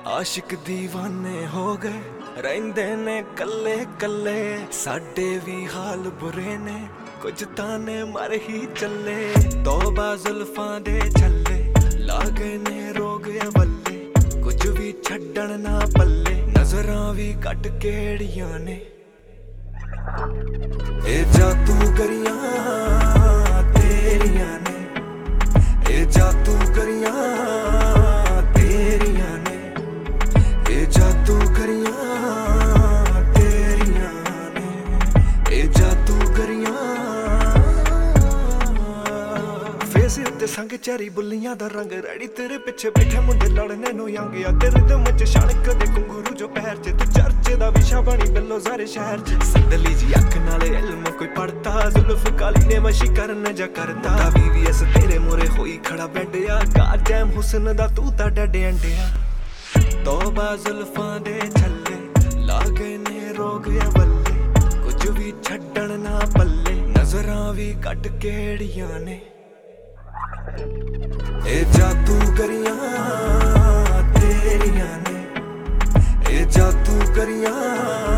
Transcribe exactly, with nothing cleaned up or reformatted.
आशिक दीवाने हो गए रहिंदे ने कल्ले कल्ले साडे भी हाल बुरे ने कुछ ताने मर ही चले तौबा जुल्फां दे छल्ले लागे ने रोग अवल्ले कुछ भी छड्डण ना पल्ले नजरां भी कट केड़ियां ने ए जादू गरियां तेरियां ने ए जादू गरियां तेरियां ने ए जादू गरियां तेरियां ने ए जादू गरियां फेस उत्ते संग चैरी बुल्लियां दा रंग रैडी तेरे पिछे बैठे मुंडे लड़ने नु यंग या तेरे दम च शानक दे घुंगरू जो पैर च तू चर्चे दा विशा बनी बिल्लो सारे शहर च संदली जी अख नाले इल्म कोई पढ़ता जुल्फ काली ने वशी करन जा करता वीवीएस तेरे मोरे होई खड़ा बैठया कार जैम हुस्न दा तू ता डडे अंडिया तौबा जुल्फां दे छल्ले लागे ने रोग अवल्ले कुछ भी छड्डण ना पल्ले नजरां भी कट केड़ियां ने ए जादू गरियां तेरियां ने ए जादू गरियां